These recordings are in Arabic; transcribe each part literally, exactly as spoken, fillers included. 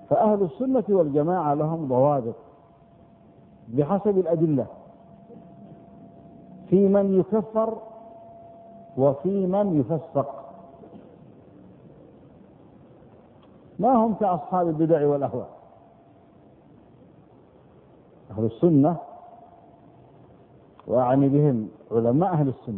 فأهل السنة والجماعة لهم ضوابط بحسب الأدلة في من يكفر وفي من يفسق. ما هم كأصحاب البدع والأهواء. أهل السنة، وأعني بهم علماء أهل السنة،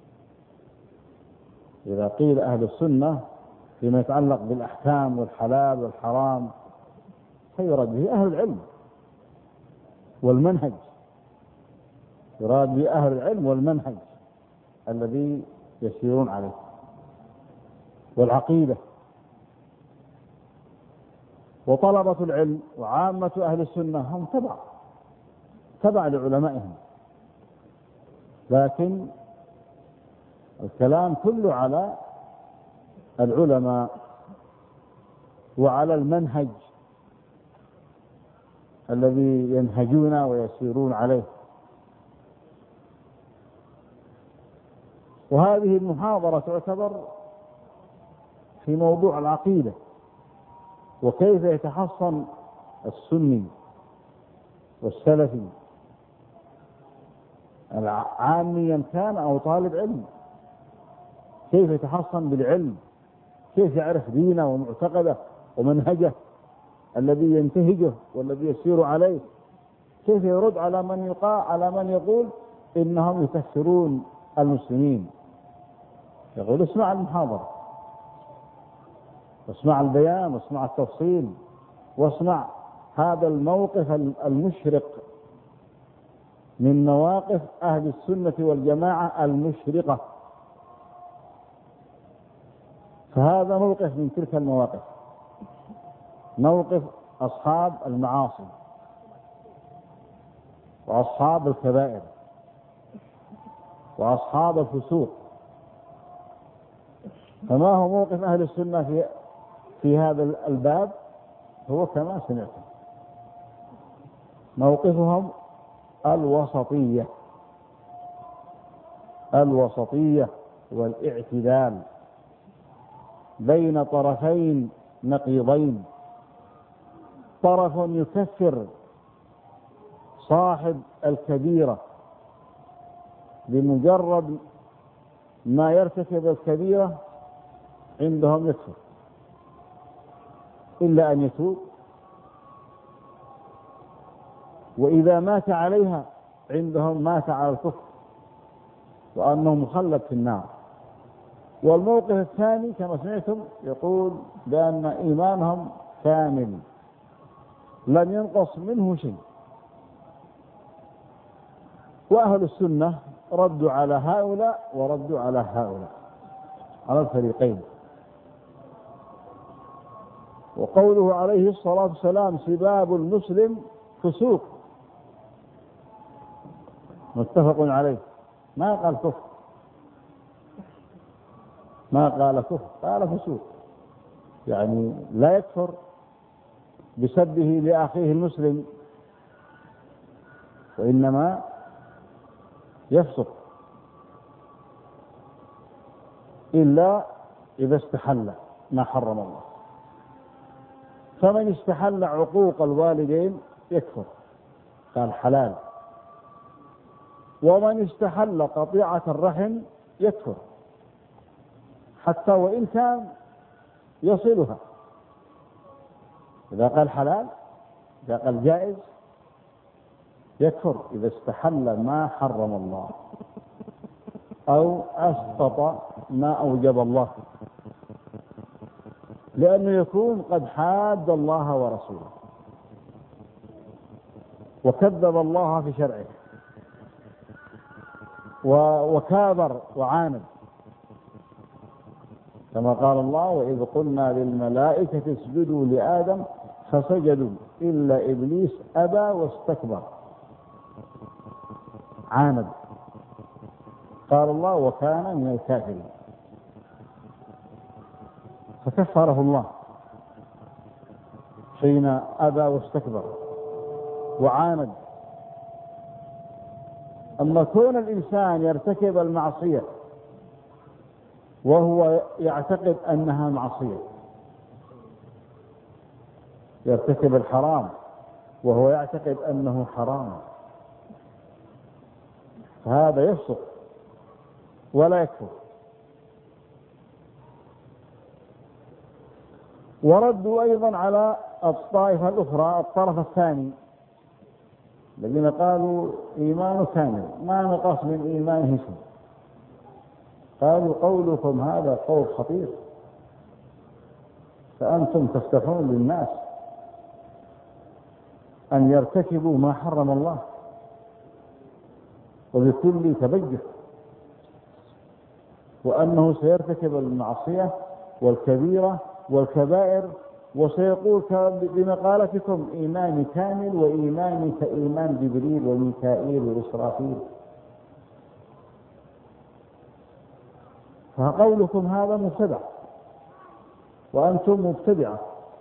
إذا قيل أهل السنة فيما يتعلق بالأحكام والحلال والحرام فيراد به أهل العلم والمنهج، يراد به أهل العلم والمنهج الذي يسيرون عليه والعقيدة. وطلبة العلم وعامة أهل السنة هم تبع تبع لعلمائهم، لكن الكلام كله على العلماء وعلى المنهج الذي ينهجون ويسيرون عليه. وهذه المحاضرة تعتبر في موضوع العقيدة، وكيف يتحصن السني والسلفي عاميا كان أو طالب علم، كيف يتحصن بالعلم، كيف يعرف دينه ومعتقده ومنهجه الذي ينتهجه والذي يسير عليه، كيف يرد على من يقال على من يقول إنهم يكفرون المسلمين. يقول اسمع المحاضرة، واسمع البيان، واسمع التفصيل، واسمع هذا الموقف المشرق من مواقف أهل السنة والجماعة المشرقة. فهذا موقف من تلك المواقف، موقف أصحاب المعاصي وأصحاب الكبائر وأصحاب الفسوق. فما هو موقف أهل السنة في في هذا الباب؟ هو كما سمعتم، موقفهم الوسطية، الوسطية والاعتدال بين طرفين نقيضين، طرف يكفر صاحب الكبيرة بمجرد ما يرتكب الكبيرة عندهم يكفر إلا أن يتوب، وإذا مات عليها عندهم مات على الكفر وأنه مخلد في النار. والموقف الثاني كما سمعتم يقول بأن إيمانهم كامل لم ينقص منه شيء. وأهل السنة ردوا على هؤلاء وردوا على هؤلاء، على الفريقين. وقوله عليه الصلاة والسلام سباب المسلم فسوق، متفق عليه، ما قال كفر، ما قال كفر، قال فسوق، يعني لا يكفر بسبه لأخيه المسلم، وإنما يفسق إلا إذا استحل ما حرم الله. فمن استحل عقوق الوالدين يكفر، قال حلال. ومن استحل قطيعة الرحم يكفر حتى وإن كان يصلها. إذا قال حلال، إذا قال جائز، يكفر إذا استحل ما حرم الله أو أسقط ما أوجب الله، لأنه يكون قد حاد الله ورسوله وكذب الله في شرعه وكابر وعاند، كما قال الله وإذ قلنا للملائكة اسجدوا لآدم فسجدوا إلا إبليس أبى واستكبر، عاند. قال الله وكان من الكافرين، فكفره الله حين أبى واستكبر وعاند. أما كون الإنسان يرتكب المعصية وهو يعتقد أنها معصية يرتكب الحرام وهو يعتقد أنه حرام، فهذا يفسق ولا يكفر. وردوا أيضا على الطائفة الأخرى الطرف الثاني الذين قالوا إيمان كامل ما نقص من إيمانه شيء، قالوا قولكم هذا قول خطير، فأنتم تفتحون للناس أن يرتكبوا ما حرم الله وبكل تبجح، وأنه سيرتكب المعصية والكبيرة والكبائر، وسيقول بمقالتكم إيمان كامل وإيماني كإيمان جبريل وميكائيل وإسرافيل، فقولكم هذا مبتدع وأنتم مبتدعة،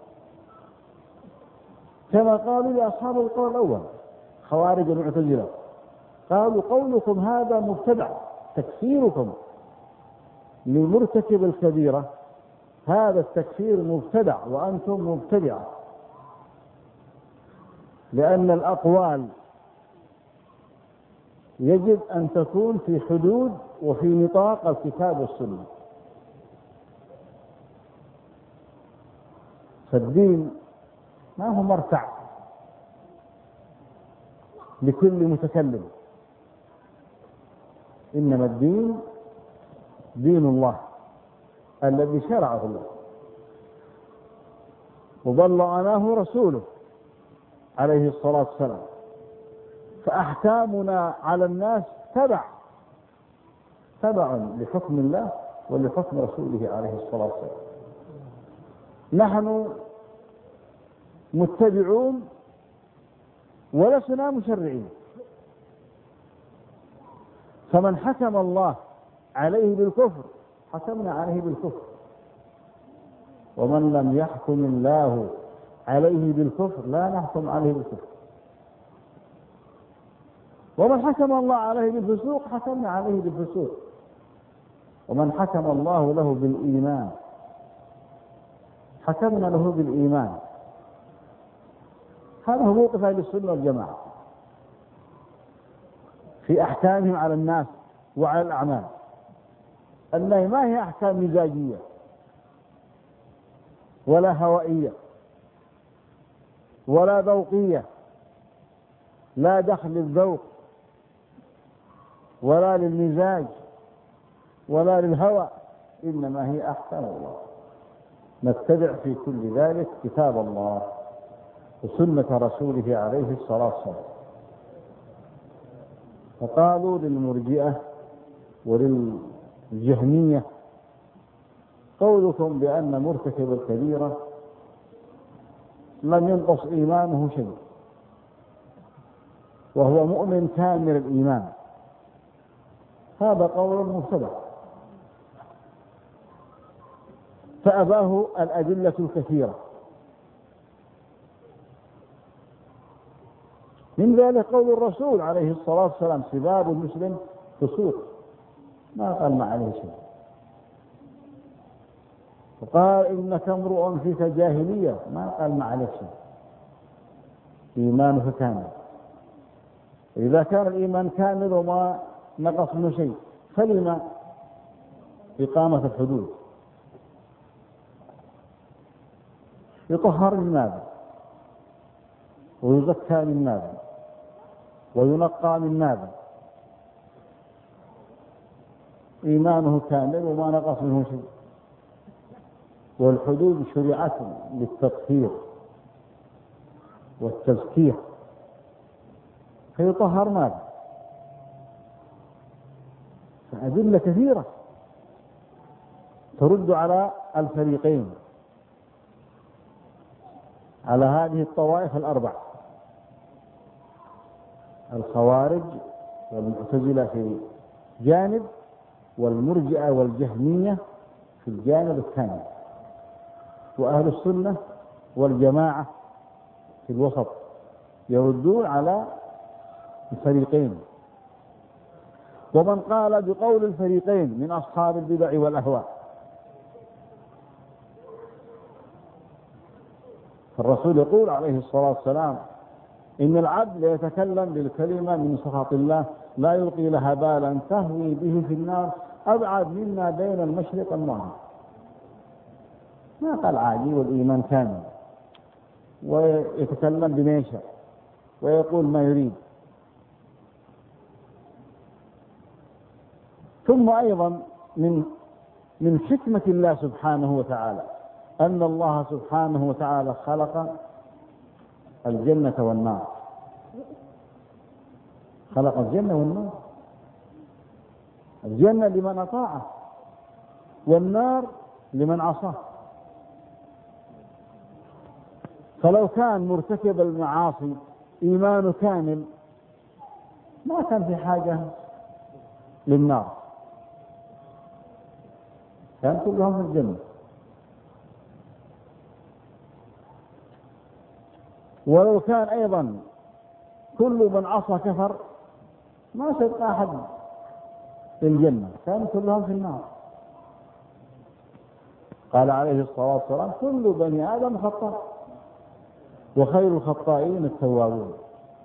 كما قالوا لأصحاب القول الأول خوارج المعتزلة، قالوا قولكم هذا مبتدع، تكفيركم لمرتكب الكبيرة هذا التكفير مبتدع وأنتم مبتدعة، لأن الأقوال يجب أن تكون في حدود وفي نطاق الكتاب والسنة. فالدين ما هو مرتع لكل متكلم، إنما الدين دين الله الذي شرعه الله وبلغناه رسوله عليه الصلاة والسلام، فأحكامنا على الناس تبع تبع لحكم الله ولحكم رسوله عليه الصلاة والسلام. نحن متبعون ولسنا مشرعين، فمن حكم الله عليه بالكفر حكمنا عليه بالكفر، ومن لم يحكم الله عليه بالكفر لا نحكم عليه بالكفر، ومن حكم الله عليه بالفسوق حكمنا عليه بالفسوق، ومن حكم الله له بالإيمان حكمنا له بالإيمان. هذا هو موقف أهل السنة والجماعة في أحكامهم على الناس وعلى الأعمال، أنها ما هي أحكام مزاجية ولا هوائية ولا ذوقية، لا دخل للذوق ولا للمزاج ولا للهوى، إنما هي أحكام الله، نتبع في كل ذلك كتاب الله وسنة رسوله عليه الصلاة والسلام. فقالوا للمرجئة وللجهمية قولكم بأن مرتكب الكبيرة لم ينقص إيمانه شيء وهو مؤمن كامل الإيمان، هذا قول مبتدع، فأباه الأدلة الكثيرة، من ذلك قول الرسول عليه الصلاة والسلام سباب المسلم فسوق، ما قال ما عليه شيء، وقال إنك امرؤ فيك جاهلية، ما قال ما عليه شيء، إيمانه كامل. إذا كان الإيمان كامل وما نقص منه شيء فلما إقامة الحدود؟ يطهر من ماذا ويزكى من ماذا وينقى من ماذا؟ إيمانه كامل وما نقص منه شيء، والحدود شرعت للتطهير والتزكية، فيطهر ماذا؟ فأدلة كثيرة ترد على الفريقين، على هذه الطوائف الأربع، الخوارج والمعتزلة في جانب والمرجئة والجهمية في الجانب الثاني، وأهل السنة والجماعة في الوسط يردون على الفريقين. ومن قال بقول الفريقين من أصحاب البدع والأهواء الرسول يقول عليه الصلاة والسلام إن العبد ليتكلم بالكلمة من سخط الله لا يلقي لها بالا تهوي به في النار أبعد مما بين المشرق والمغرب. ما قال عادي والإيمان كامل ويتكلم بما يشاء ويقول ما يريد. ثم أيضا من من حكمة الله سبحانه وتعالى أن الله سبحانه وتعالى خلق الجنة والنار. خلق الجنة والنار، الجنة لمن أطاعه والنار لمن عصاه. فلو كان مرتكب المعاصي إيمانه كامل ما كان في حاجة للنار، كان كلهم في الجنة. ولو كان أيضا كل من عصى كفر ما سبق أحد في الجنة، كان كلهم في النار. قال عليه الصلاة والسلام كل بني آدم خطاء وخير الخطائين التوابون.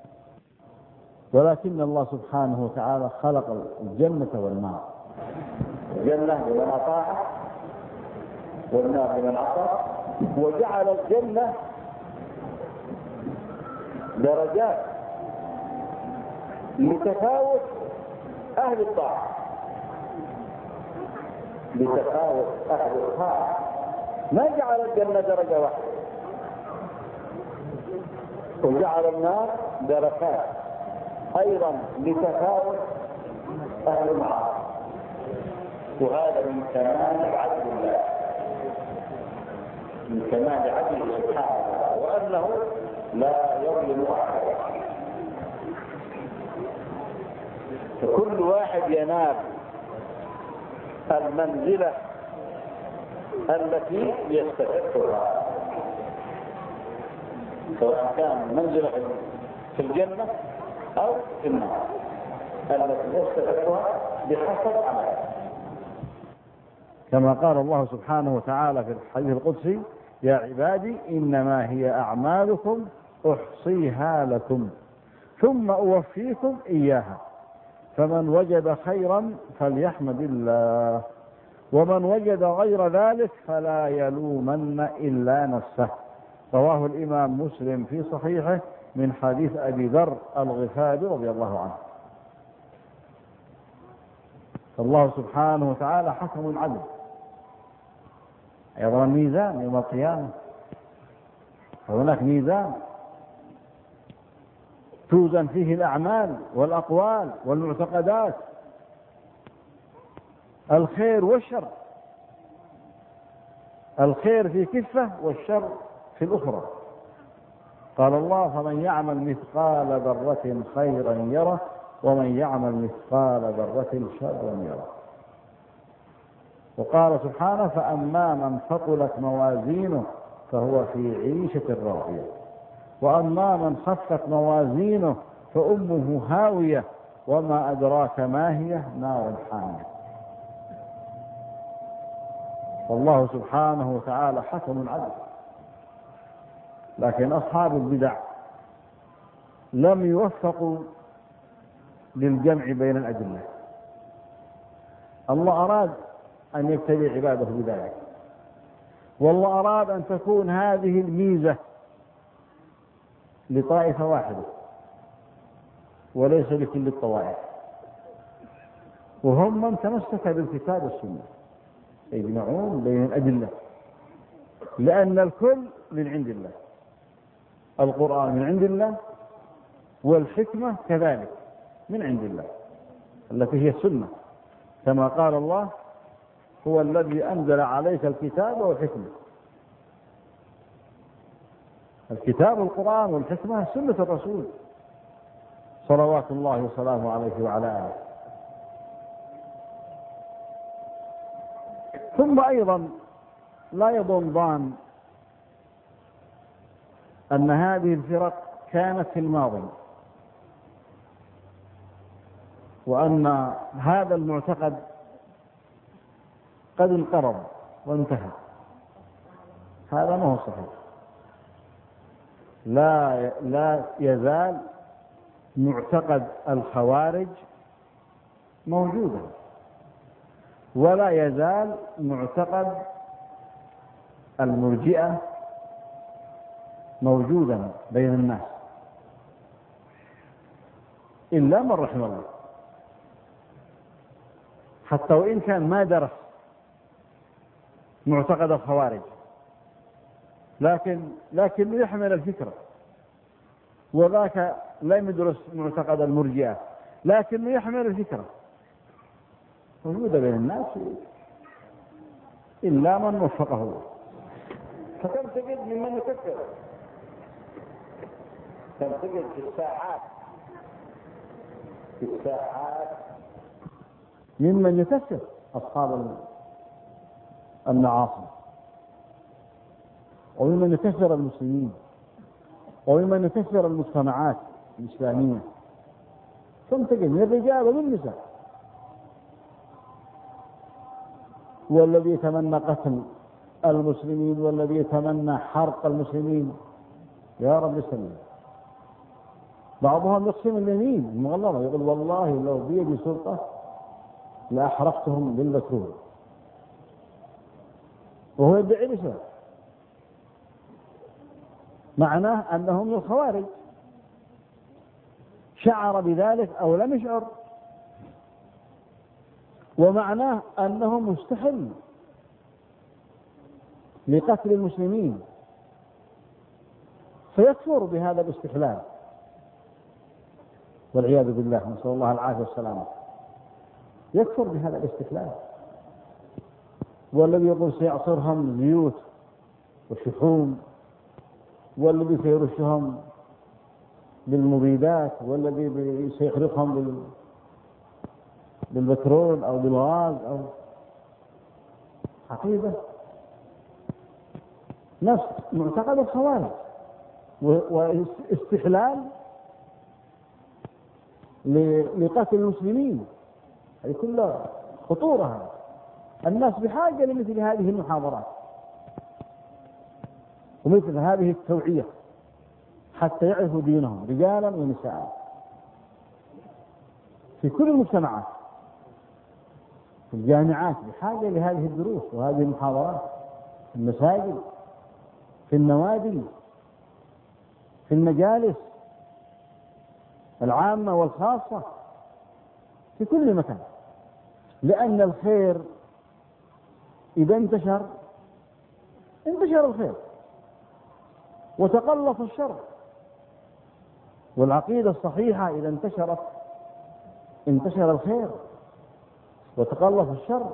ولكن الله سبحانه وتعالى خلق الجنة والنار، الجنة لمن أطاعه والنار لمن عصى، وجعل الجنة درجات لتفاوت أهل الطاعة، لتفاوت أهل الطاعة. ما جعل الجنة درجة واحدة، وجعل النار دركات أيضا لتفاوت أهل المعاصي. وهذا من كمال عدل الله، من كمال عدله سبحانه وتعالى، وأنه لا يظلم أحدا. فكل واحد ينال المنزلة التي يستحقها، سواء كان منزلة في الجنة أو في النار التي يستحقها بحسب عمله. كما قال الله سبحانه وتعالى في الحديث القدسي يا عبادي إنما هي أعمالكم أحصيها لكم ثم أوفيكم إياها فمن وجد خيرا فليحمد الله ومن وجد غير ذلك فلا يلومن إلا نفسه. رواه الإمام مسلم في صحيحه من حديث أبي ذر الغفاري رضي الله عنه. الله سبحانه وتعالى حكم عدل. أيضا الميزان يوم القيامة، فهناك ميزان توزن فيه الأعمال والأقوال والمعتقدات، الخير والشر، الخير في كفة والشر في الأخرى. قال الله فمن يعمل مثقال ذرة خيرا يره ومن يعمل مثقال ذرة شرا يره. وقال سبحانه فأما من ثقلت موازينه فهو في عيشة راضية وأما من خفت موازينه فأمه هاوية وما أدراك ما هي نار حامية. والله سبحانه وتعالى حكم عدل، لكن أصحاب البدع لم يوفقوا للجمع بين الأدلة. الله أراد أن يبتلي عباده بذلك، والله أراد أن تكون هذه الميزة لطائفة واحدة وليس لكل الطوائف، وهم من تمسك بالكتاب والسنة يجمعون بين الأدلة، لأن الكل من عند الله، القرآن من عند الله والحكمة كذلك من عند الله التي هي السنة، كما قال الله هو الذي أنزل عليك الكتاب والحكمة. الكتاب القرآن والحكمة سنة الرسول صلوات الله وسلامه عليه وعلى آله. ثم أيضا لا يظن ظان أن هذه الفرق كانت في الماضي وأن هذا المعتقد قد انقرض وانتهى. هذا ما هو صحيح. لا لا يزال معتقد الخوارج موجودا، ولا يزال معتقد المرجئة موجودا بين الناس إلا من رحم الله، حتى وإن كان ما درس معتقد الخوارج، لكن لكنه يحمل الفكرة، وذاك لم يدرس معتقد المرجئة لكنه يحمل الفكرة موجودة بين الناس إلا من وفقه الله. فكم تجد ممن يكفر، كم تجد في الساحات في الساحات ممن يكفر أصحاب المعاصي، وممن يكفر المسلمين، وممن يكفر المجتمعات الإسلامية. كم تجد من الرجال ومن النساء. والذي يتمنى قتل المسلمين، والذي يتمنى حرق المسلمين، يا رب سلم. بعضهم يقسم اليمين المغلظة، يقول والله لو بيدي سلطة لأحرقتهم بالبترول، وهو يدعي الإسلام، معناه أنهم من الخوارج. شعر بذلك أو لم يشعر، ومعناه أنه مستحل لقتل المسلمين، فيكفر بهذا الاستحلال والعياذ بالله، نسأل الله العافية والسلامة. يكفر بهذا الاستحلال. والذي يقول سيعصرهم زيوت وشحوم، والذي سيرشهم بالمبيدات، والذي سيخرقهم بالبترول أو بالغاز أو حقيقة نفس معتقد الخوارج، واستحلال لقتل المسلمين. هذه كلها خطورة. الناس بحاجة لمثل هذه المحاضرات ومثل هذه التوعية حتى يعرفوا دينهم رجالا ونساء في كل المجتمعات. في الجامعات بحاجة لهذه الدروس وهذه المحاضرات، في المساجد، في النوادي، في المجالس العامة والخاصة، في كل مكان. لأن الخير إذا انتشر انتشر الخير وتقلص الشر، والعقيدة الصحيحة إذا انتشرت انتشر الخير وتقلص الشر.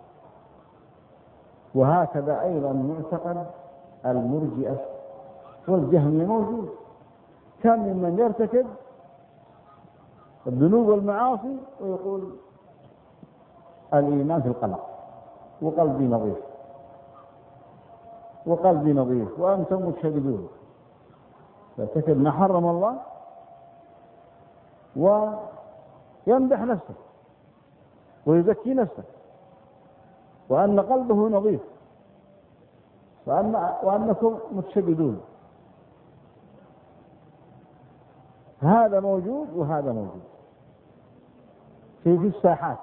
وهكذا أيضا معتقد المرجئة والجهمية موجود. كم ممن يرتكب الذنوب والمعاصي ويقول الإيمان في القلب، وقلبي نظيف وقلبي نظيف وأنتم مشهدون، يرتكب ما حرم الله ويمدح نفسه ويزكي نفسه وأن قلبه نظيف وأن وأنكم متشددون. هذا موجود وهذا موجود في في الساحات،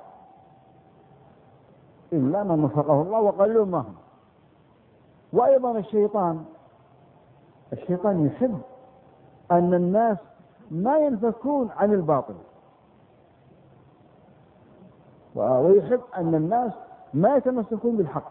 إلا من وفقه الله وقليل ما هم. وأيضا الشيطان الشيطان يحب أن الناس ما ينفكون عن الباطل، ويحب أن الناس ما يتمسكون بالحق.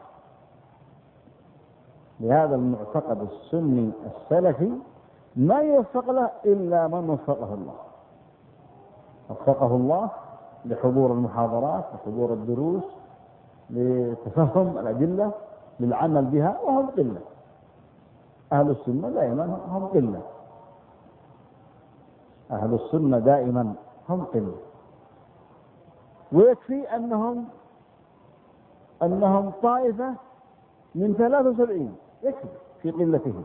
لهذا المعتقد السني السلفي ما يوفق له إلا من وفقه الله. وفقه الله لحضور المحاضرات وحضور الدروس، لتفهم الأدلة، للعمل بها، وهم قلة. أهل السنة دائما هم قلة، أهل السنة دائما هم قلة. ويكفي أنهم أنهم طائفة من ثلاثة وسبعين، يكفي في قلتهم،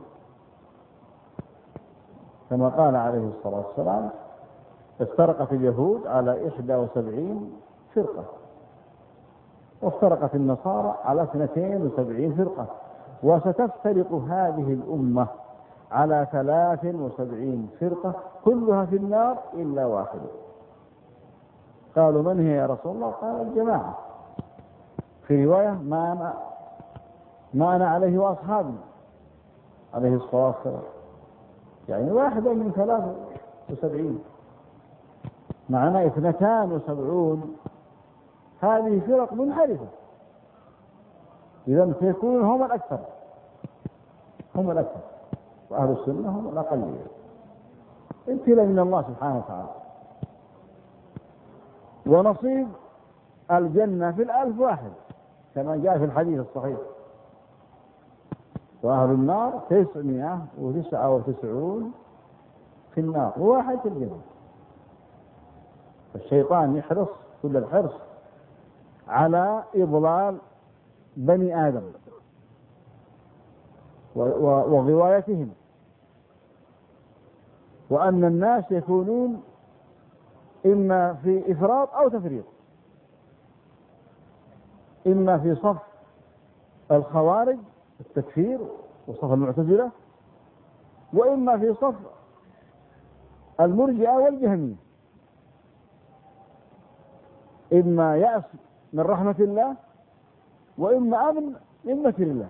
كما قال عليه الصلاة والسلام: افترقت اليهود على إحدى وسبعين فرقة، وافترقت النصارى على اثنتين وسبعين فرقة، وستفترق هذه الأمة على ثلاث وسبعين فرقة كلها في النار إلا واحدة. قالوا من هي يا رسول الله؟ قال الجماعة. في رواية ما أنا, ما أنا عليه وأصحابي عليه الصلاة والسلام، يعني واحدة من ثلاث وسبعين، معناه اثنتان وسبعون هذه فرق منحرفة، إذا سيكون هم الأكثر، هم الأكثر، وأهل السنة هم الأقلية. ابتلاء من الله سبحانه وتعالى. ونصيب الجنة في الألف واحد كما جاء في الحديث الصحيح، وأهل النار تسعمائة وتسعة وتسعون في النار وواحد في الجنة. الشيطان يحرص كل الحرص على إضلال بني آدم وغوايتهم، وأن الناس يكونون إما في إفراط أو تفريط، إما في صف الخوارج التكفير وصف المعتزلة، وإما في صف المرجئة والجهمية، إما يأس من رحمة الله وإما أمن من مكر الله.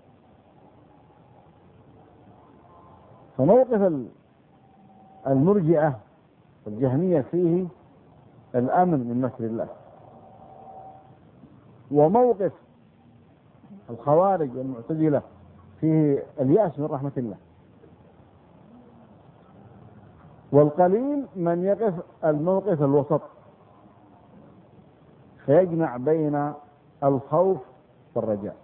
فموقف المرجئة والجهمية فيه الأمن من مكر الله، وموقف الخوارج والمعتزلة فيه اليأس من رحمة الله. والقليل من يقف الموقف الوسط فيجمع بين الخوف والرجاء،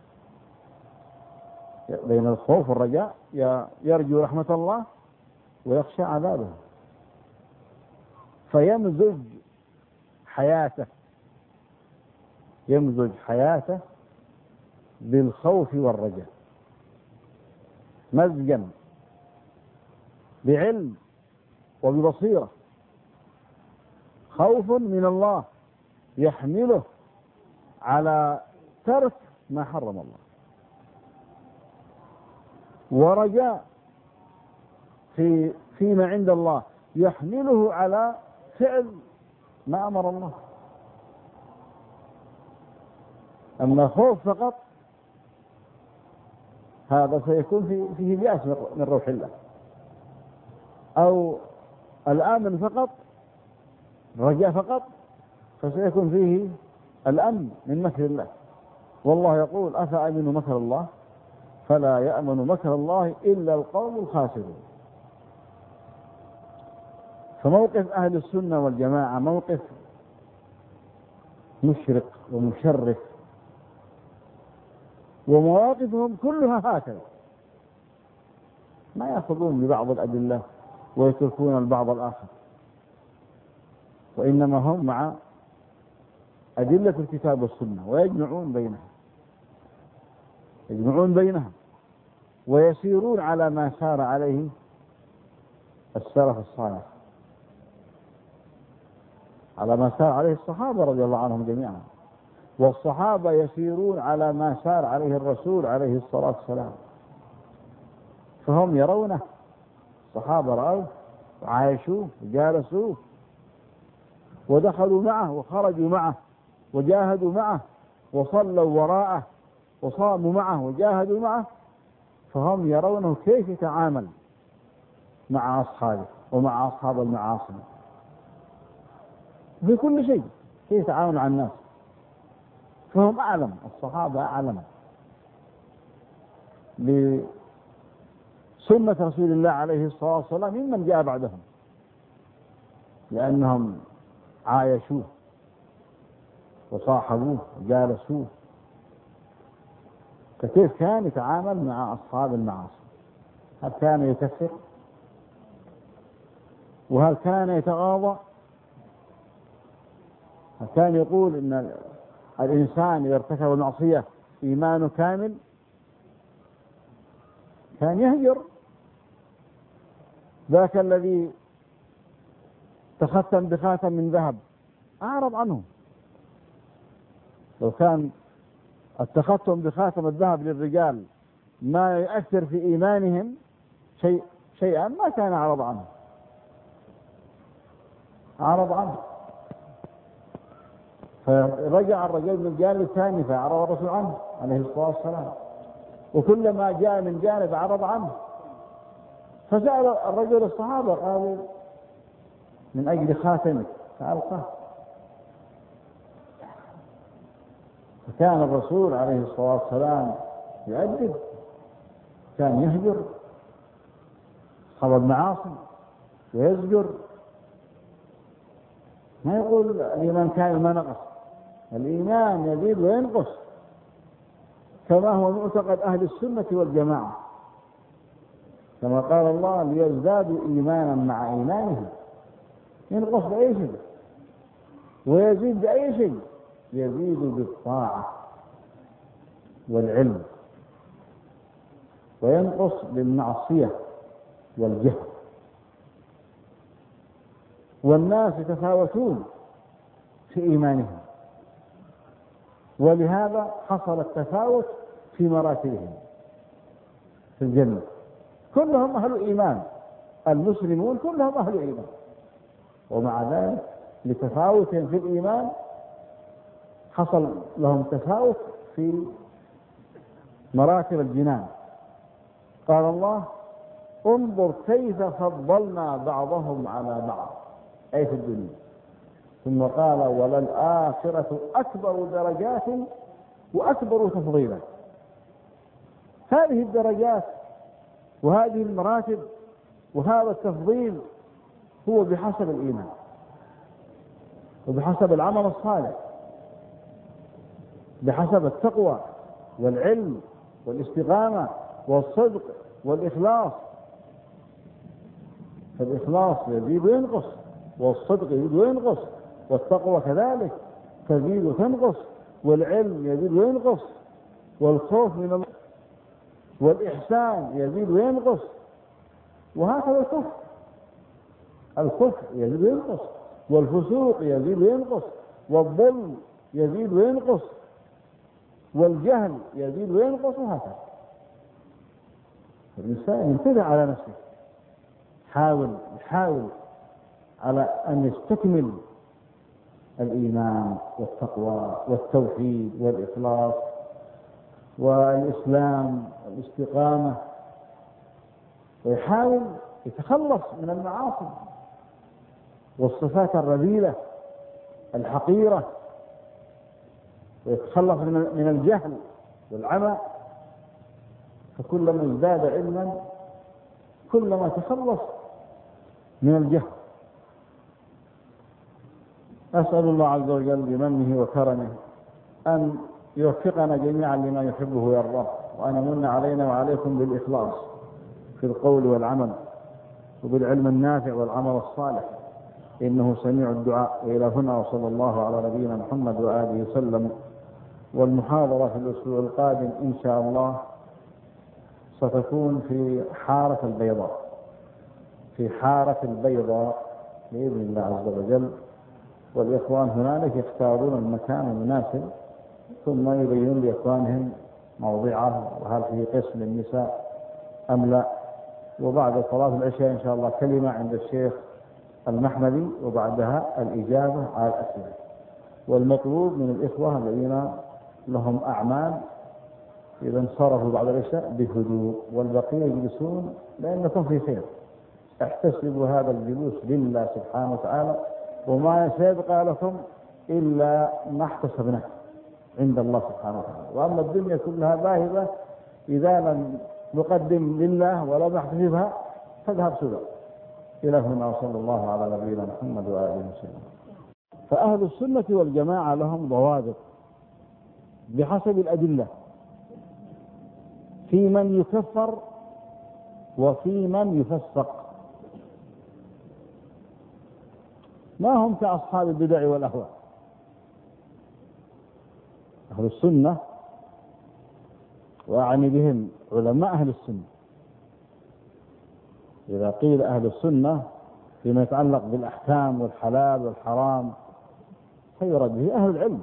بين الخوف والرجاء، يرجو رحمة الله ويخشى عذابه، فيمزج حياته يمزج حياته بالخوف والرجاء مزجا بعلم وببصيرة. خوف من الله يحمله على ترك ما حرم الله، ورجاء في فيما عند الله يحمله على فعل ما أمر الله. أما خوف فقط هذا سيكون فيه, فيه بياس من روح الله، أو الآمن فقط رجاء فقط فسيكون فيه الأمن من مكر الله. والله يقول أفأمنوا مكر الله فلا يأمن مكر الله إلا القوم الخاسرون. فموقف أهل السنة والجماعة موقف مشرق ومشرف، ومواقفهم كلها هكذا، ما يأخذون ببعض الأدلة ويتركون البعض الآخر، وإنما هم مع أدلة الكتاب والسنة ويجمعون بينها يجمعون بينها ويسيرون على ما سار عليه السلف الصالح، على ما سار عليه الصحابة رضي الله عنهم جميعا، والصحابة يسيرون على ما سار عليه الرسول عليه الصلاة والسلام، فهم يرونه، الصحابة رأوه وعايشوه وجالسوه ودخلوا معه وخرجوا معه وجاهدوا معه وصلوا وراءه وصاموا معه وجاهدوا معه، فهم يرونه كيف يتعامل مع أصحابه ومع أصحاب المعاصي في كل شيء، كيف يتعامل مع الناس، فهم أعلم، الصحابة أعلم بسنة رسول الله عليه الصلاة والسلام ممن جاء بعدهم، لأنهم عايشوه وصاحبوه وجالسوه، فكيف كان يتعامل مع أصحاب المعاصي؟ هل كان يكفر؟ وهل كان يتغاضى؟ هل كان يقول إن الإنسان إذا ارتكب المعصية إيمانه كامل؟ كان يهجر. ذاك الذي تختم بخاتم من ذهب أعرض عنه. لو كان التختم بخاتم الذهب للرجال ما يؤثر في إيمانهم شيء شيئا ما كان أعرض عنه، أعرض عنه، فرجع الرجل من الجانب الثاني فأعرض الرسول عنه عليه الصلاة والسلام، وكلما جاء من جانب أعرض عنه. فسأل الرجل الصحابة قالوا من أجل خاتمك فألقاه. فكان الرسول عليه الصلاة والسلام يؤدب، كان يهجر أصحاب المعاصي ويزجر، ما يقول الإيمان كامل ما نقص، الإيمان يزيد وينقص كما هو معتقد أهل السنة والجماعة، كما قال الله ليزدادوا إيمانا مع إيمانهم، ينقص بأي شيء ويزيد بأي شيء، يزيد بالطاعة والعلم وينقص بالمعصية والجهل. والناس يتفاوتون في إيمانهم، ولهذا حصل التفاوت في مراتبهم في الجنة، كلهم أهل إيمان، المسلمون كلهم أهل إيمان، ومع ذلك لتفاوتهم في الإيمان حصل لهم تفاوت في مراتب الجنان. قال الله انظر كيف فضلنا بعضهم على بعض، أي في الدنيا. ثم قال وللآخرة أكبر درجات وأكبر تفضيلا. هذه الدرجات وهذه المراتب وهذا التفضيل هو بحسب الإيمان وبحسب العمل الصالح، بحسب التقوى والعلم والاستقامة والصدق والإخلاص. فالإخلاص يزيد وينقص، والصدق يزيد وينقص، والتقوى كذلك تزيد وتنقص، والعلم يزيد وينقص، والخوف من الله والإحسان يزيد وينقص، وهكذا الكفر الكفر يزيد وينقص، والفسوق يزيد وينقص، والظلم يزيد وينقص، والجهل يزيد وينقص، وهكذا. الإنسان ينتبه على نفسه، حاول يحاول على أن يستكمل الإيمان والتقوى والتوحيد والإخلاص والإسلام والاستقامة، ويحاول يتخلص من المعاصي والصفات الرذيلة الحقيرة، ويتخلص من الجهل والعمى. فكلما ازداد علما كلما تخلص من الجهل. أسأل الله عز وجل بمنه وكرمه أن يوفقنا جميعا لما يحبه ويرضاه، وأن يمن علينا وعليكم بالإخلاص في القول والعمل، وبالعلم النافع والعمل الصالح، إنه سميع الدعاء. وإلى هنا، وصلى الله على نبينا محمد وآله وسلم. والمحاضرة في الأسبوع القادم إن شاء الله ستكون في حارة البيضاء، في حارة البيضاء بإذن الله عز وجل، والإخوان هنالك يختارون المكان المناسب ثم يبينون لإخوانهم موضعه وهل فيه قسم للنساء أم لا. وبعد صلاة العشاء إن شاء الله كلمة عند الشيخ المحمدي، وبعدها الإجابة على الأسئلة. والمطلوب من الإخوة الذين لهم أعمال إذا انصرفوا بعد العشاء بهدوء، والبقية يجلسون لأنكم في خير. احتسبوا هذا الجلوس لله سبحانه وتعالى، وما سيبقى لكم إلا ما احتسبناه عند الله سبحانه وتعالى. وأما الدنيا كلها ذاهبة إذا لم نقدم لله ولا نحتسبها تذهب سدى. إلى هنا، وصلى الله على نبينا محمد وآله وسلم. فأهل السنة والجماعة لهم ضوابط بحسب الأدلة في من يكفر وفي من يفسق. ما هم كأصحاب البدع والأهواء. أهل السنة، وأعني بهم علماء أهل السنة، إذا قيل أهل السنة فيما يتعلق بالأحكام والحلال والحرام فيراد به أهل العلم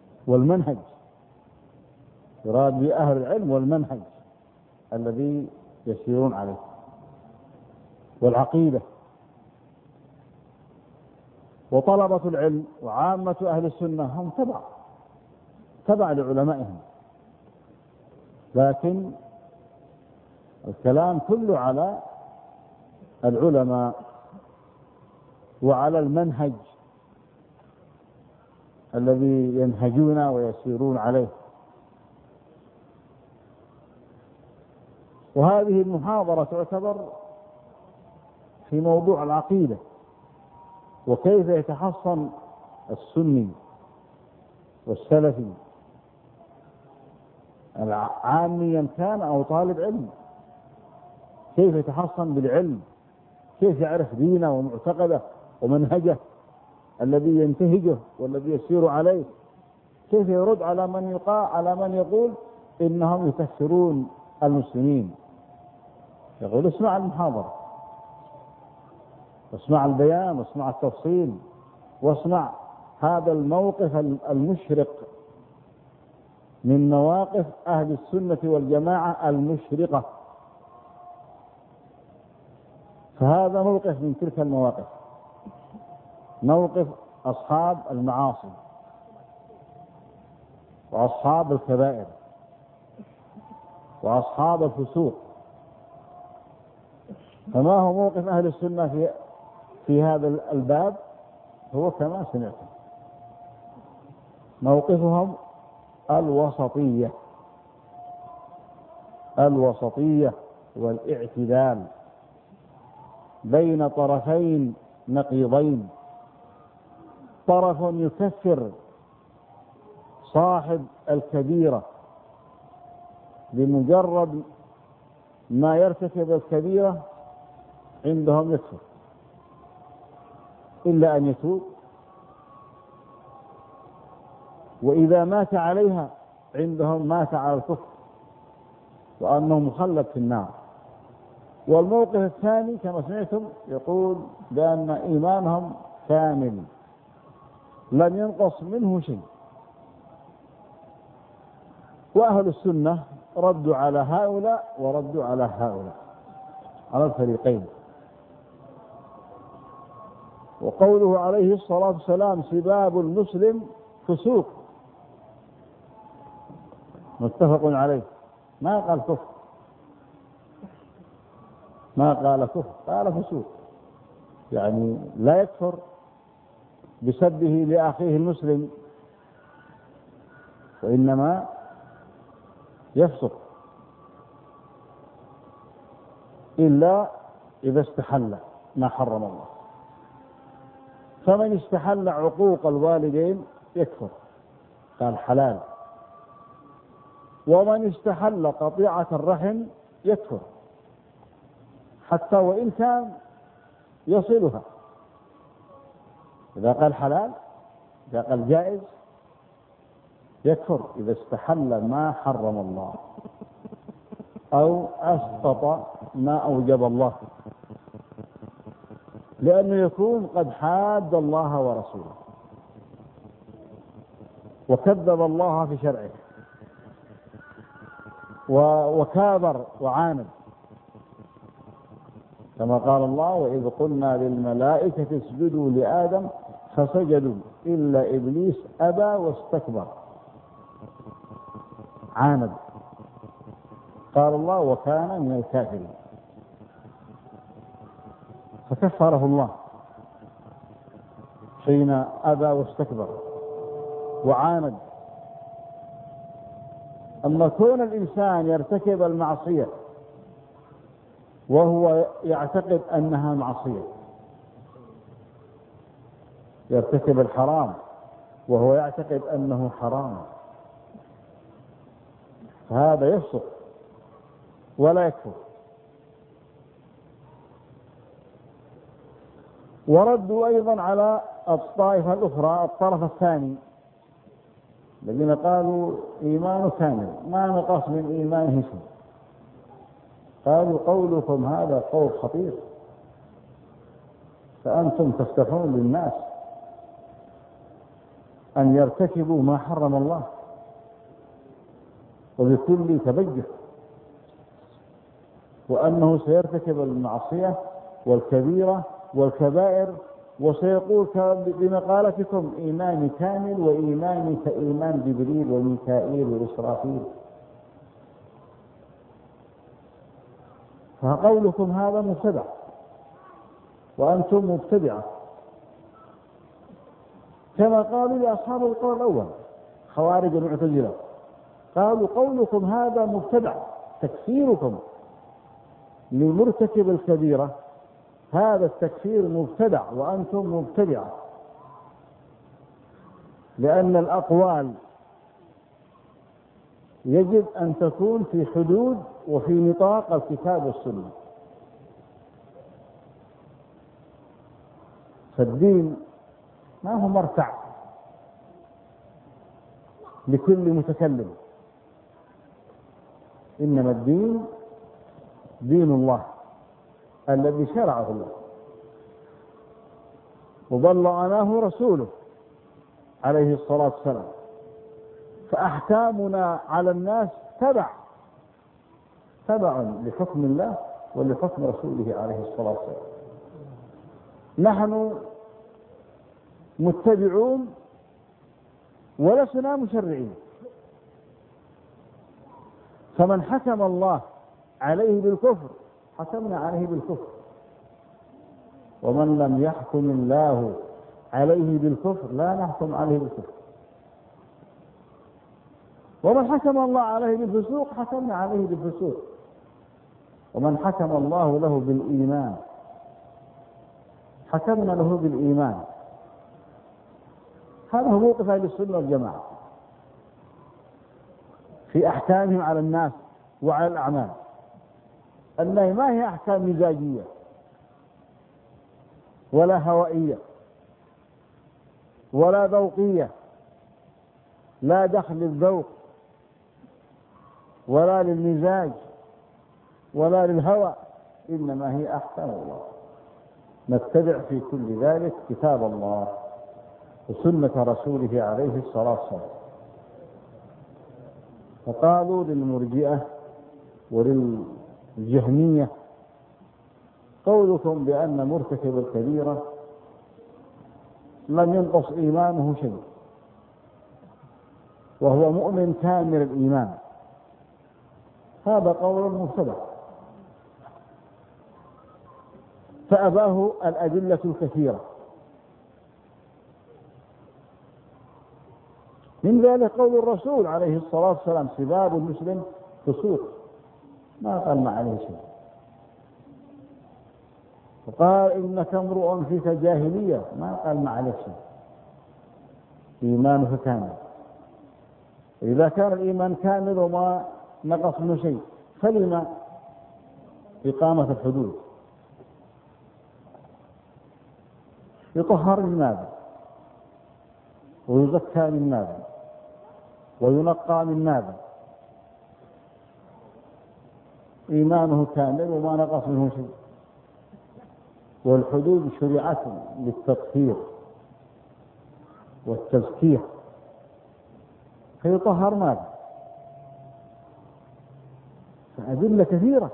والمنهج، يراد به أهل العلم والمنهج الذي يسيرون عليه. والعقيدة. وطلبة العلم وعامة أهل السنة هم تبع تبع لعلمائهم، لكن الكلام كله على العلماء وعلى المنهج الذي ينهجون ويسيرون عليه. وهذه المحاضرة تعتبر في موضوع العقيدة، وكيف يتحصن السني والسلفي عاميا كان أو طالب علم، كيف يتحصن بالعلم، كيف يعرف دينه ومعتقده ومنهجه الذي ينتهجه والذي يسير عليه، كيف يرد على من يقال على من يقول إنهم يكفرون المسلمين. يقول اسمع المحاضرة، واسمع البيان، واسمع التفصيل، واسمع هذا الموقف المشرق من مواقف أهل السنة والجماعة المشرقة. فهذا موقف من تلك المواقف، موقف أصحاب المعاصي وأصحاب الكبائر وأصحاب الفسوق. فما هو موقف أهل السنة في في هذا الباب؟ هو كما سمعتم، موقفهم الوسطية، الوسطية والاعتدال بين طرفين نقيضين، طرف يكفر صاحب الكبيرة بمجرد ما يرتكب الكبيرة عندهم يكفر إلا أن يتوب، وإذا مات عليها عندهم مات على الكفر وأنه مخلد في النار. والموقف الثاني كما سمعتم يقول بأن إيمانهم كامل لن ينقص منه شيء. وأهل السنة ردوا على هؤلاء وردوا على هؤلاء، على الفريقين. وقوله عليه الصلاة والسلام سباب المسلم فسوق، متفق عليه، ما قال كفر، ما قال كفر، قال فسوق، يعني لا يكفر بسبه لأخيه المسلم، وإنما يفسق إلا إذا استحل ما حرم الله. فمن استحل عقوق الوالدين يكفر، قال حلال. ومن استحل قطيعة الرحم يكفر حتى وإن كان يصلها. إذا قال حلال، إذا قال جائز، يكفر إذا استحل ما حرم الله أو أسقط ما أوجب الله، لأنه يكون قد حاد الله ورسوله وكذب الله في شرعه وكابر وعاند، كما قال الله وإذ قلنا للملائكة اسجدوا لآدم فسجدوا إلا إبليس أبى واستكبر، عاند. قال الله وكان من الكافرين، فكفره الله حين أبى واستكبر وعاند. أما كون الإنسان يرتكب المعصية وهو يعتقد أنها معصية، يرتكب الحرام وهو يعتقد أنه حرام، فهذا يفسق ولا يكفر. وردوا أيضا على الطائفة الأخرى، الطرف الثاني الذين قالوا إيمان كامل ما نقص من إيمانه شيء، قالوا قولكم هذا قول خطير، فأنتم تفتحون للناس أن يرتكبوا ما حرم الله وبكل تبجح. وأنه سيرتكب المعصية والكبيرة والكبائر، وسيقول بمقالتكم إيماني كامل وإيماني كإيمان جبريل وميكائيل وإسرافيل. فقولكم هذا مبتدع وأنتم مبتدعة، كما قالوا لأصحاب القول الأول خوارج المعتزلة، قالوا قولكم هذا مبتدع، تكفيركم لمرتكب الكبيرة هذا التكفير مبتدع وأنتم مبتدعة، لأن الأقوال يجب أن تكون في حدود وفي نطاق الكتاب والسنة. فالدين ما هو مرتع لكل متكلم، إنما الدين دين الله الذي شرعه الله وبلغناه رسوله عليه الصلاة والسلام، فأحكامنا على الناس تبع تبع لحكم الله ولحكم رسوله عليه الصلاة والسلام. نحن متبعون ولسنا مشرعين، فمن حكم الله عليه بالكفر حكمنا عليه بالكفر، ومن لم يحكم الله عليه بالكفر لا نحكم عليه بالكفر، ومن حكم الله عليه بالفسوق حكمنا عليه بالفسوق، ومن حكم الله له بالإيمان حكمنا له بالإيمان. هذا هو موقف أهل السنة والجماعة في أحكامهم على الناس وعلى الأعمال، أنها ما هي أحكام مزاجية ولا هوائية ولا ذوقية، لا دخل للذوق ولا للمزاج ولا للهوى، إنما هي أحكام الله. نتبع في كل ذلك كتاب الله وسنة رسوله عليه الصلاة والسلام. فقالوا للمرجئة وللجهمية قولكم بأن مرتكب الكبيرة لم ينقص إيمانه شيء وهو مؤمن كامل الإيمان، هذا قول مبتدع، فأباه الأدلة الكثيرة. من ذلك قول الرسول عليه الصلاة والسلام سباب المسلم فسوق، ما قال ما عليه شيء، وقال إنك امرؤ فيك جاهلية، ما قال ما عليه شيء، إيمانه كامل. إذا كان الإيمان كامل وما نقص منه شيء فلما إقامة الحدود؟ يطهر من ماذا ويزكى من ماذا وينقى من ماذا؟ إيمانه كامل وما نقص منه شيء، والحدود شرعت للتطهير والتزكية، فيطهر ماذا؟ فأدلة كثيرة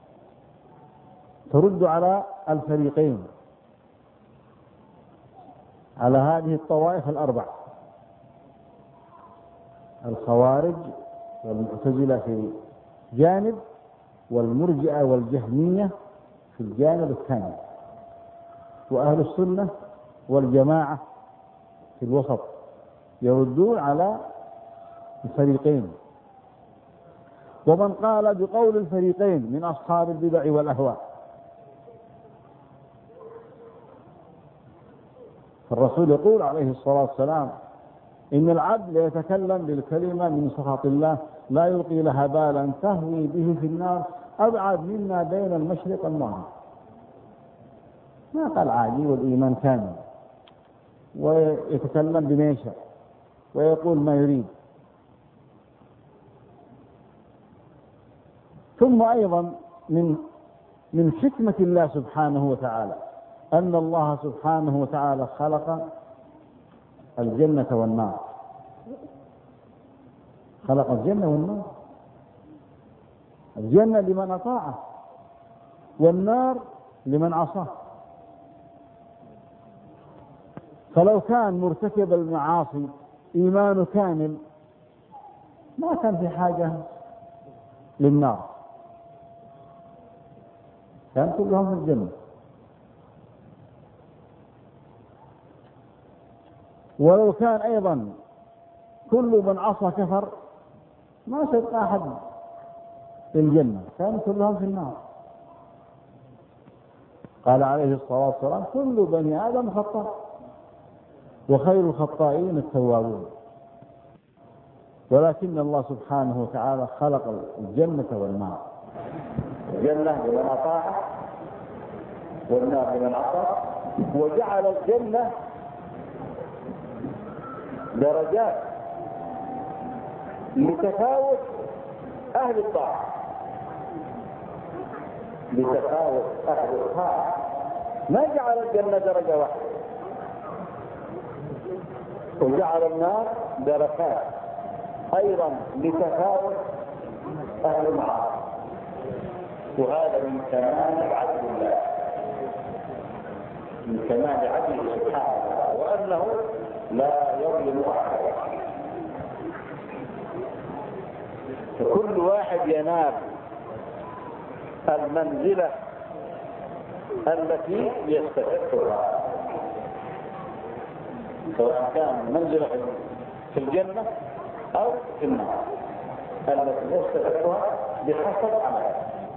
ترد على الفريقين، على هذه الطوائف الأربع، الخوارج والمعتزلة في جانب والمرجئة والجهمية في الجانب الثاني، وأهل السنة والجماعة في الوسط يردون على الفريقين. ومن قال بقول الفريقين من أصحاب البدع والأهواء، فالرسول يقول عليه الصلاة والسلام إن العبد يتكلم بالكلمة من سخط الله لا يلقي لها بالا تهوي به في النار أبعد مما بين المشرق والمغرب. ما قال عادي والإيمان كامل ويتكلم بما يشاء ويقول ما يريد. ثم أيضا من من حكمة الله سبحانه وتعالى أن الله سبحانه وتعالى خلق الجنة والنار، خلق الجنة والنار، الجنة لمن أطاعه والنار لمن عصاه. فلو كان مرتكب المعاصي إيمانه كامل ما كان في حاجة للنار، كان كلهم في الجنة. ولو كان أيضا كل من عصى كفر ما سبق أحد في الجنة، كان كلهم في النار. قال عليه الصلاة والسلام: كل بني آدم خطاء وخير الخطائين التوابون. ولكن الله سبحانه وتعالى خلق الجنة والنار، الجنة لمن أطاع والنار لمن عصى، وجعل الجنة درجات لتفاوت أهل الطاعة، لتفاوت أهل الطاعة. ما جعل الجنة درجة واحدة، وجعل النار دركات أيضا لتفاوت أهل المعاصي. وهذا من كمال عدل الله، من كمال عدله سبحانه وتعالى، وأنه لا يظلم أحدا. فكل واحد ينال المنزلة التي يستحقها، سواء كان منزلة في الجنة أو في النار التي يستحقها بحسب عمله.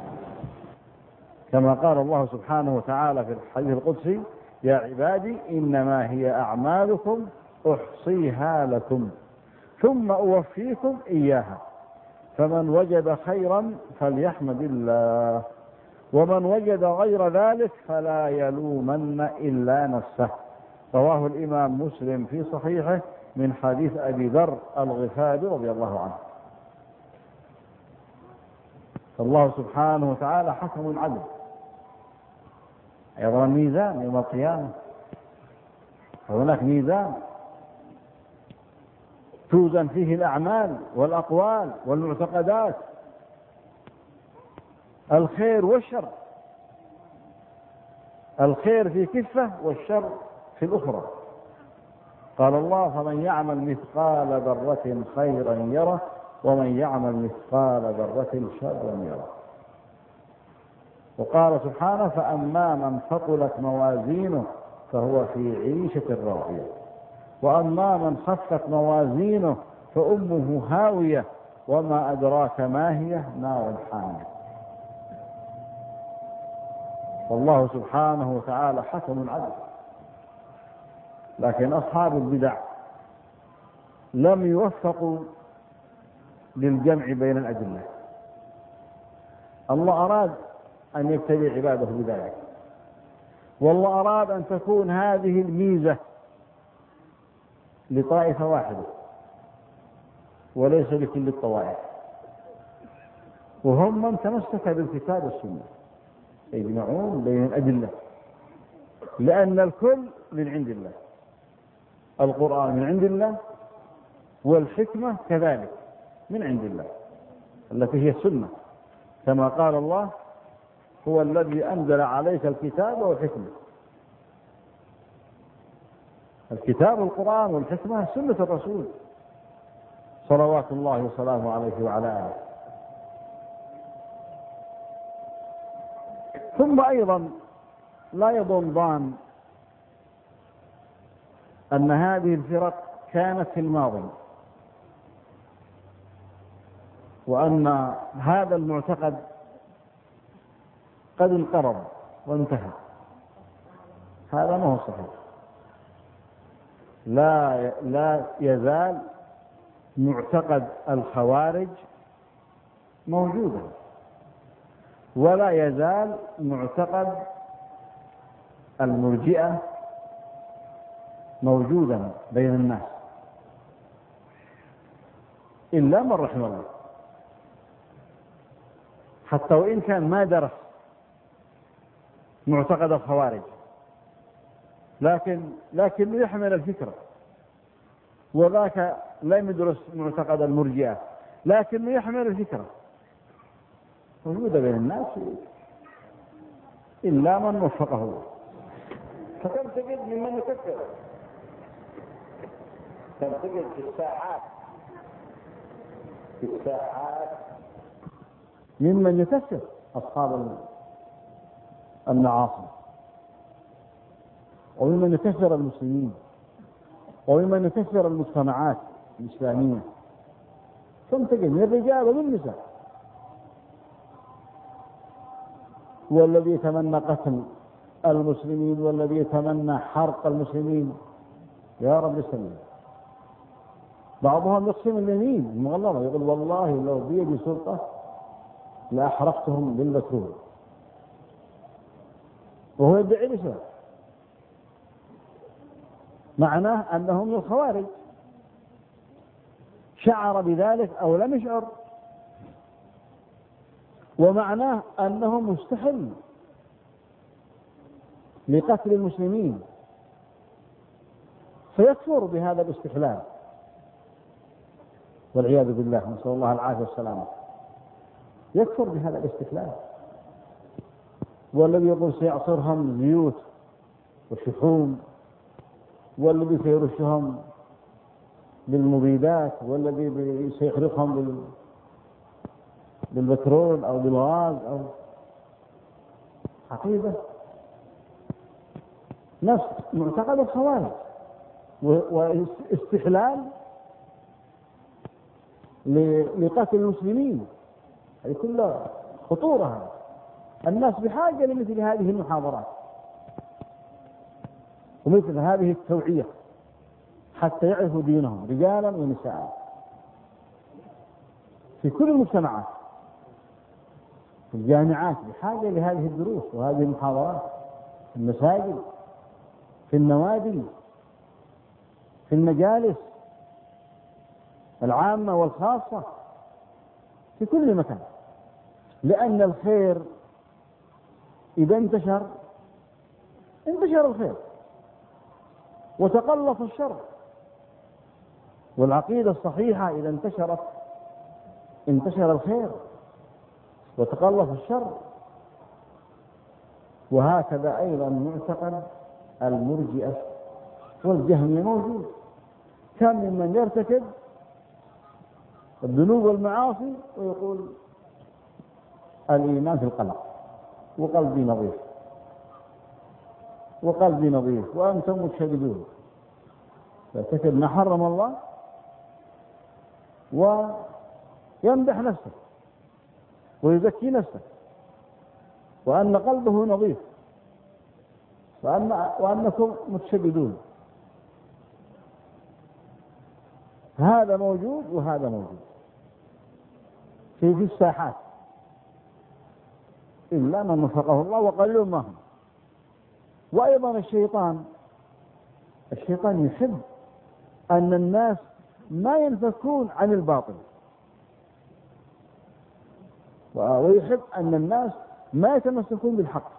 كما قال الله سبحانه وتعالى في الحديث القدسي: يا عبادي إنما هي أعمالكم أحصيها لكم ثم أوفيكم إياها، فمن وجد خيرا فليحمد الله، ومن وجد غير ذلك فلا يلومن إلا نفسه. رواه الإمام مسلم في صحيحه من حديث أبي ذر الغفاري رضي الله عنه. فالله سبحانه وتعالى حكم عدل. أيضا ميزان يوم القيامة، فهناك ميزان توزن فيه الأعمال والأقوال والمعتقدات، الخير والشر، الخير في كفة والشر في الأخرى. قال الله: فمن يعمل مثقال ذرة خيرا يره ومن يعمل مثقال ذرة شرا يره. وقال سبحانه: فأما من ثقلت موازينه فهو في عيشة راضية وأما من خفت موازينه فأمه هاوية وما أدراك ما هي نار حامية. والله سبحانه وتعالى حكم عدل. لكن أصحاب البدع لم يوفقوا للجمع بين الأدلة. الله أراد أن يبتلي عباده بذلك، والله أراد أن تكون هذه الميزة لطائفة واحدة وليس لكل الطوائف، وهم من تمسك بالكتاب والسنة يجمعون بين الأدلة، لأن الكل من عند الله، القرآن من عند الله والحكمة كذلك من عند الله التي هي السنة، كما قال الله: هو الذي أنزل عليك الكتاب والحكمة. الكتاب القرآن والحكمة سنة الرسول صلوات الله وسلامه عليه وعلى آله. ثم أيضا لا يظن ظان أن هذه الفرق كانت في الماضي وأن هذا المعتقد قد انقرض وانتهى. هذا ما هو صحيح. لا لا يزال معتقد الخوارج موجودا، ولا يزال معتقد المرجئة موجودا بين الناس إلا من رحم الله، حتى وإن كان ما درس معتقد الخوارج، لكن لكنه يحمل الفكرة. وذاك لم يدرس معتقد المرجئة لكنه يحمل الفكرة، موجودة بين الناس إلا من وفقه الله. فكم تجد ممن يكفر؟ كم تجد في الساعات في الساعات ممن يكفر أصحاب النعاصي، وممن يكفر المسلمين، وممن يكفر المجتمعات الإسلامية. كم تجد من الرجال ومن النساء. والذي يتمنى قتل المسلمين، والذي يتمنى حرق المسلمين، يا رب سلم. بعضهم يقسم اليمين المغلظة، يقول والله لو بيدي سلطة لأحرقتهم بالبترول، وهو يدعي الإسلام، معناه أنهم من الخوارج. شعر بذلك أو لم يشعر، ومعناه أنه مستحل لقتل المسلمين، فيكفر بهذا الاستحلال والعياذ بالله، نسأل الله العافية والسلامة. يكفر بهذا الاستحلال. والذي يقول سيعصرهم زيوت وشحوم، والذي سيرشهم بالمبيدات، والذي سيحرقهم بالبترول أو بالغاز أو حقيقة نفس معتقد الخوارج، واستحلال لقتل المسلمين. هذه كلها خطورة. الناس بحاجة لمثل هذه المحاضرات ومثل هذه التوعية حتى يعرفوا دينهم رجالا ونساء في كل المجتمعات. الجامعات بحاجة لهذه الدروس وهذه المحاضرات، في المساجد، في النوادي، في المجالس العامة والخاصة، في كل مكان. لأن الخير إذا انتشر انتشر الخير وتقلص الشر، والعقيدة الصحيحة إذا انتشرت انتشر الخير وتقلص الشر. وهكذا أيضا معتقد المرجئة والجهمية موجود. كم ممن يرتكب الذنوب والمعاصي ويقول الإيمان في القلب، وقلبي نظيف، وقلبي نظيف، وأنتم مشهدون. يرتكب ما حرم الله ويمدح نفسه ويزكي نفسه، وأن قلبه نظيف، وأن وأنكم متشددون. هذا موجود وهذا موجود في في الساحات، إلا من وفقه الله، وقليل ما هم. وأيضا الشيطان الشيطان يحب أن الناس ما ينفكون عن الباطل، ويحب أن الناس ما يتمسكون بالحق.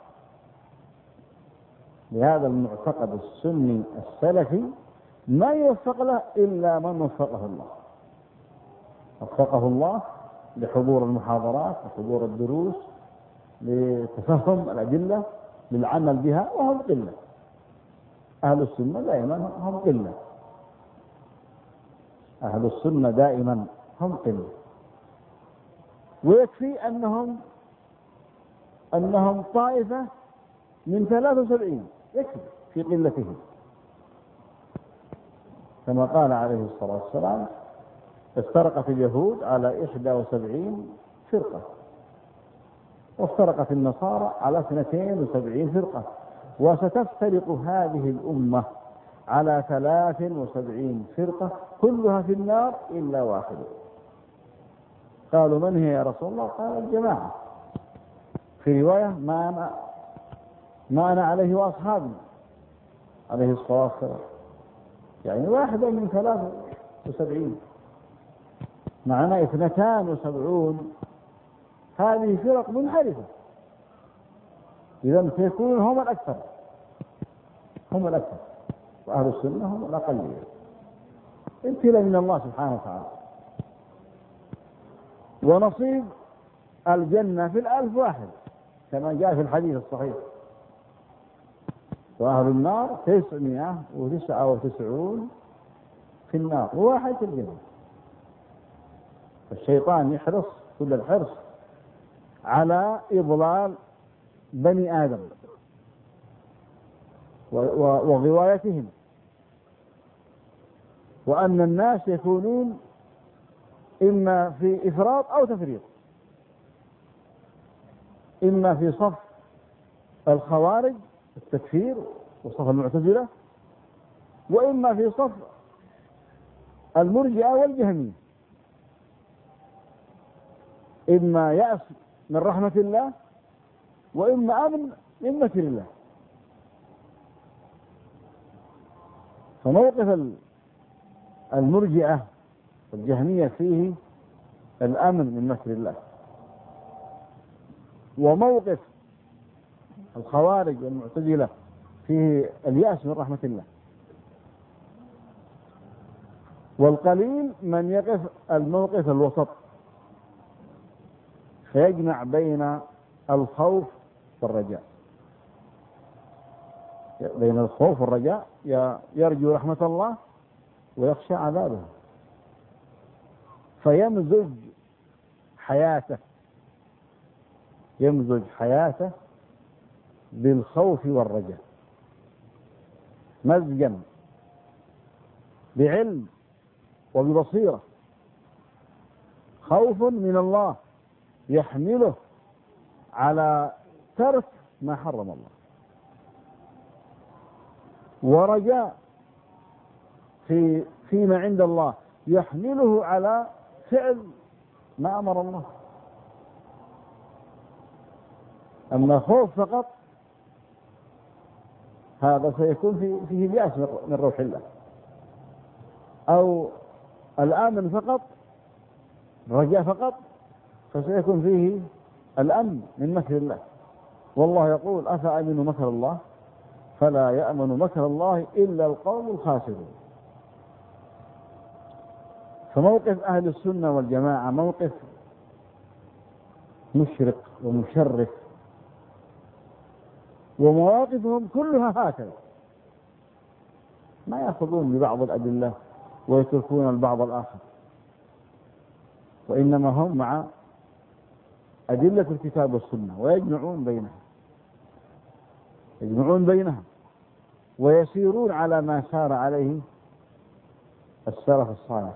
لهذا المعتقد السني السلفي ما يوفق له إلا من وفقه الله. وفقه الله لحضور المحاضرات وحضور الدروس، لتفهم الأدلة، للعمل بها، وهم قلة. أهل السنة دائما هم قلة، أهل السنة دائما هم قلة. ويكفي أنهم أنهم طائفة من ثلاثة وسبعين، يكفي في قلتهم، كما قال عليه الصلاة والسلام: افترقت اليهود على إحدى وسبعين فرقة، وافترقت النصارى على اثنتين وسبعين فرقة، وستفترق هذه الأمة على ثلاث وسبعين فرقة كلها في النار إلا واحدة. قالوا: من هي يا رسول الله؟ قال: الجماعة. في رواية: ما أنا ما أنا عليه وأصحابي عليه الصلاة والسلام. يعني واحدة من ثلاث وسبعين، معناه اثنتان وسبعون هذه فرق منحرفة. إذا سيكون هم الأكثر هم الأكثر وأهل السنة هم الأقلية. ابتلاء من الله سبحانه وتعالى. ونصيب الجنة في الألف واحد كما جاء في الحديث الصحيح. وأهل النار تسعمائة وتسعة وتسعون في النار وواحد في الجنة. الشيطان يحرص كل الحرص على إضلال بني آدم وغوايتهم، وأن الناس يكونون إما في إفراط أو تفريط، إما في صف الخوارج التكفير وصف المعتزلة، وإما في صف المرجئة والجهمية، إما يأس من رحمة الله وإما أمن من مكر الله. فموقف المرجئة والجهمية فيه الأمن من مكر الله، وموقف الخوارج والمعتزلة فيه اليأس من رحمة الله. والقليل من يقف الموقف الوسط فيجمع بين الخوف والرجاء، بين الخوف والرجاء، يرجو رحمة الله ويخشى عذابه، فيمزج حياته يمزج حياته بالخوف والرجاء مزجا بعلم وببصيرة. خوف من الله يحمله على ترك ما حرم الله، ورجاء في فيما عند الله يحمله على فعل ما أمر الله. أما خوف فقط هذا سيكون في فيه اليأس من روح الله، أو الآمن فقط رجاء فقط فسيكون فيه الأمن من مكر الله. والله يقول أفأمنوا مكر الله فلا يأمن مكر الله إلا القوم الخاسرون. فموقف أهل السنة والجماعة موقف مشرق ومشرف، ومواقفهم كلها هكذا، ما يأخذون ببعض الأدلة ويتركون البعض الآخر، وإنما هم مع أدلة الكتاب والسنة ويجمعون بينها يجمعون بينها ويسيرون على ما سار عليه السلف الصالح،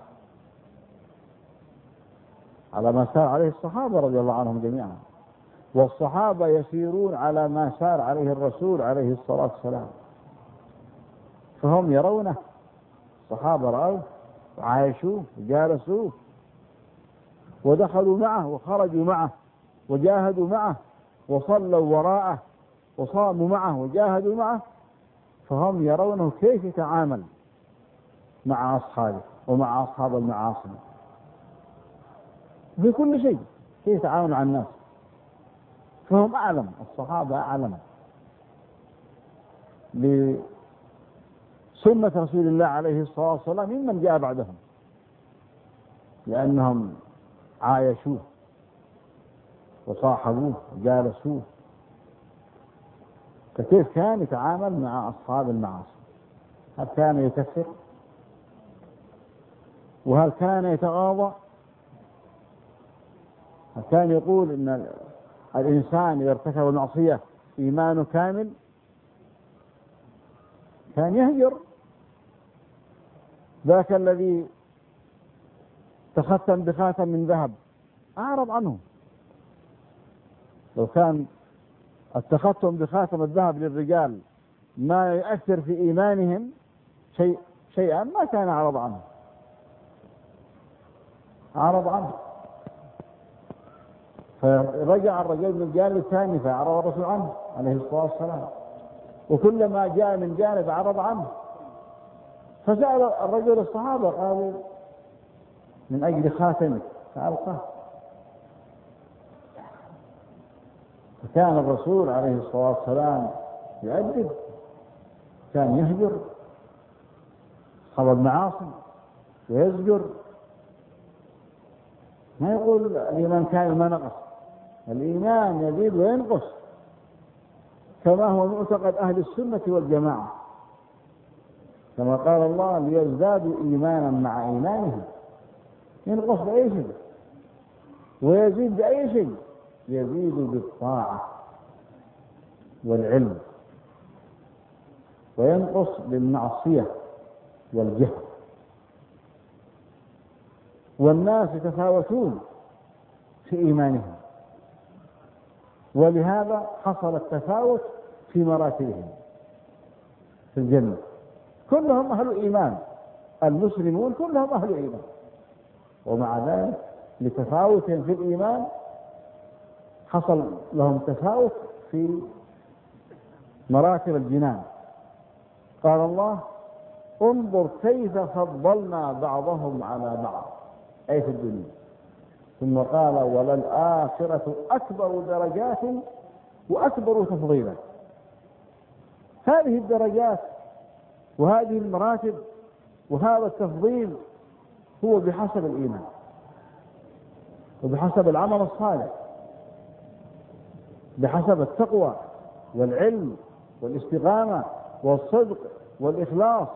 على ما سار عليه الصحابة رضي الله عنهم جميعا، والصحابة يسيرون على ما سار عليه الرسول عليه الصلاة والسلام. فهم يرونه، الصحابة رأوه وعايشوه وجالسوه ودخلوا معه وخرجوا معه وجاهدوا معه وصلوا وراءه وصاموا معه وجاهدوا معه، فهم يرونه كيف يتعامل مع أصحابه ومع أصحاب المعاصي في كل شيء، كيف يتعامل مع الناس. فهم أعلم، الصحابة أعلم بسنة رسول الله عليه الصلاة والسلام ممن جاء بعدهم، لأنهم عايشوه وصاحبوه وجالسوه. فكيف كان يتعامل مع أصحاب المعاصي؟ هل كان يكفر؟ وهل كان يتغاضى؟ هل كان يقول إن الإنسان إذا ارتكب المعصية إيمانه كامل؟ كان يهجر. ذاك الذي تختم بخاتم من ذهب أعرض عنه. لو كان التختم بخاتم الذهب للرجال ما يؤثر في إيمانهم شيء شيئا ما كان أعرض عنه أعرض عنه فرجع الرجل من الجانب الثاني فأعرض الرسول عنه عليه الصلاة والسلام، وكلما جاء من جانب أعرض عنه. فسأل الرجل الصحابة قالوا من أجل خاتمك فألقاه. فكان الرسول عليه الصلاة والسلام يؤدب، كان يهجر أصحاب المعاصي ويزجر، ما يقول الإيمان كامل ما نقص، الإيمان يزيد وينقص. كما هو معتقد أهل السنة والجماعة، كما قال الله ليزدادوا إيمانا مع إيمانهم. ينقص بأي شيء ويزيد بأي شيء؟ يزيد بالطاعة والعلم، وينقص بالمعصية والجهل. والناس يتفاوتون في إيمانهم، ولهذا حصل التفاوت في مراتبهم في الجنة. كلهم أهل إيمان، المسلمون كلهم أهل إيمان، ومع ذلك لتفاوتهم في الإيمان حصل لهم تفاوت في مراتب الجنان. قال الله انظر كيف فضلنا بعضهم على بعض، أي في الدنيا. ثم قال وللآخرة أكبر درجات وأكبر تفضيلا. هذه الدرجات وهذه المراتب وهذا التفضيل هو بحسب الإيمان وبحسب العمل الصالح، بحسب التقوى والعلم والاستقامة والصدق والإخلاص.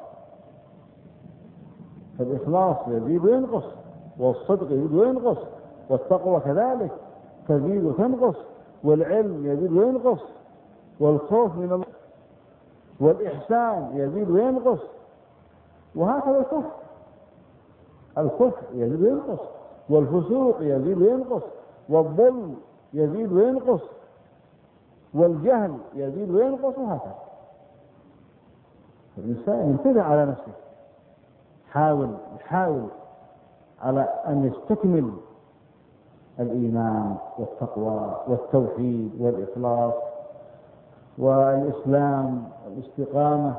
فالإخلاص يزيد وينقص، والصدق يزيد وينقص، والتقوى كذلك تزيد وتنقص، والعلم يزيد وينقص، والخوف من الله والإحسان يزيد وينقص، وهكذا الكفر. الكفر يزيد وينقص، والفسوق يزيد وينقص، والظلم يزيد وينقص، والجهل يزيد وينقص، وهكذا. الإنسان ينتبه على نفسه، حاول يحاول على أن يستكمل الإيمان والتقوى والتوحيد والإخلاص والإسلام والاستقامة،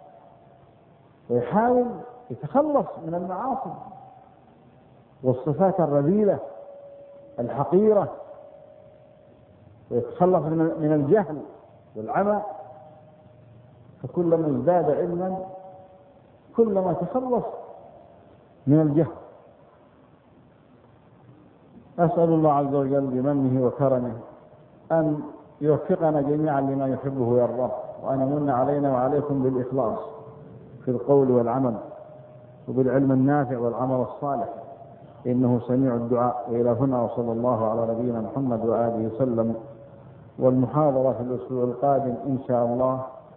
ويحاول يتخلص من المعاصي والصفات الرذيلة الحقيرة، ويتخلص من الجهل والعمى. فكلما ازداد علما كلما تخلص من الجهل. أسأل الله عز وجل بمنه وكرمه أن يوفقنا جميعا لما يحبه ويرضاه، وأن يمن علينا وعليكم بالإخلاص في القول والعمل، وبالعلم النافع والعمل الصالح، إنه سميع الدعاء. وإلى هنا، وصلى الله على نبينا محمد وآله وسلم. والمحاضرة في الأسبوع القادم إن شاء الله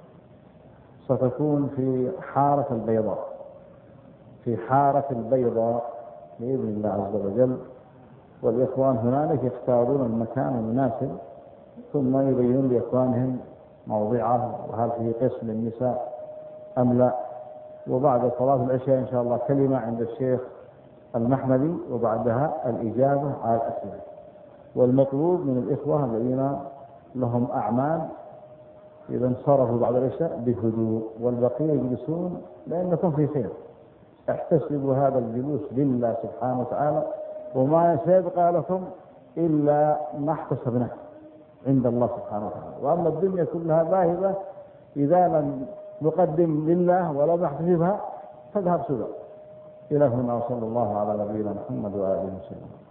ستكون في حارة البيضاء، في حارة البيضاء بإذن الله عز وجل. والإخوان هنالك يختارون المكان المناسب، ثم يبينون لإخوانهم موضعه وهل فيه قسم للنساء أم لا. وبعد صلاة العشاء إن شاء الله كلمة عند الشيخ المحمدي، وبعدها الإجابة على الأسئلة. والمطلوب من الإخوة الذين لهم أعمال إذا انصرفوا بعد العشاء بهدوء، والبقية يجلسون لأنكم في خير. احتسبوا هذا الجلوس لله سبحانه وتعالى، وما سيبقى لكم إلا ما احتسبناه عند الله سبحانه وتعالى. وأما الدنيا كلها باهظة إذا لم نقدم لله ولا نحتسبها تذهب سدى. إلى هنا، وصلى الله على نبينا محمد وآله وسلم.